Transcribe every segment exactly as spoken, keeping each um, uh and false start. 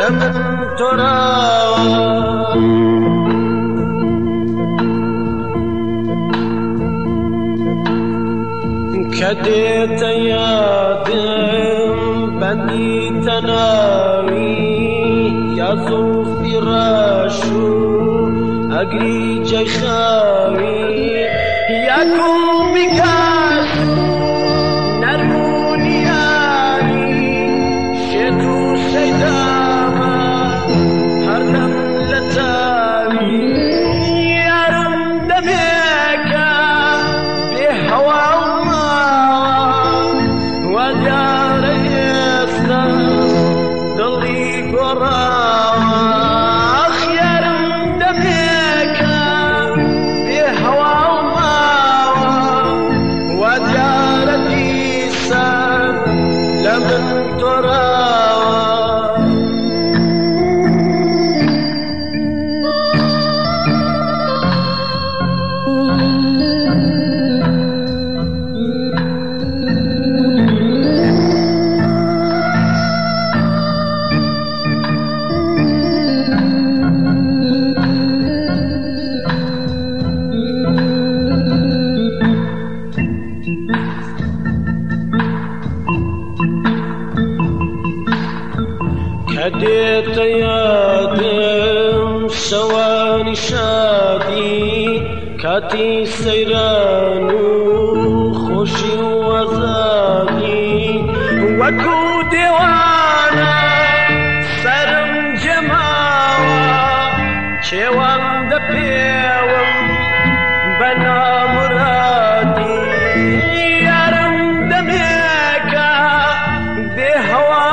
لمن تراوى كديت يادم بني تناوي يا ذو فراشو أقري جخاوي يا كوم بكاسو نرموني آني شتو سيداما هردم لتاوي يا رم دميكا بهوا ودار يسنا ضلي قراوة أخير دميك بهوا وماوة ودار ديسان لمن تراوة كديت يادم سواني شادي كاتي سيرانو خوشي وزادي وكو ديوانا سرم جماوة شوام دبيوم بنا مرادي يارم دميكا بهوا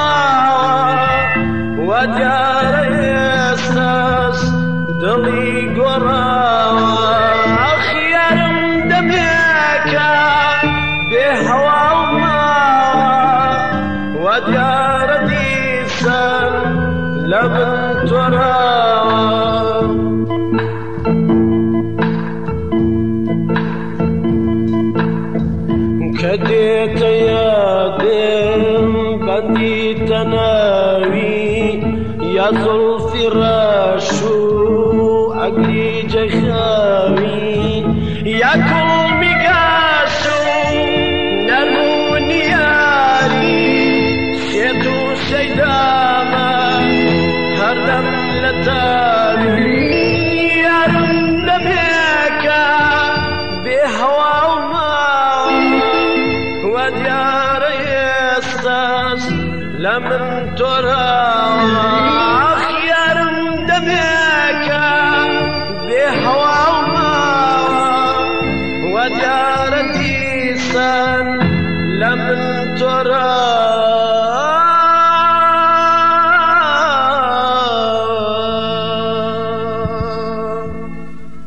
ودار يساس ضلي قراوة أخير دميكا بهوا وماوة ودار ديسان لمن تراوة كديت يادم بدي تناوي يا ذو الفراشو أقري جخاوي يا كل مقاسو نرموني ياري سيدو سيداما هردم لتاوي يا رم دميكا بهوا وماوة وديار يستاس لمن تراوى أخير دميكا بهوا وماوة وديار ديسان لمن تراوى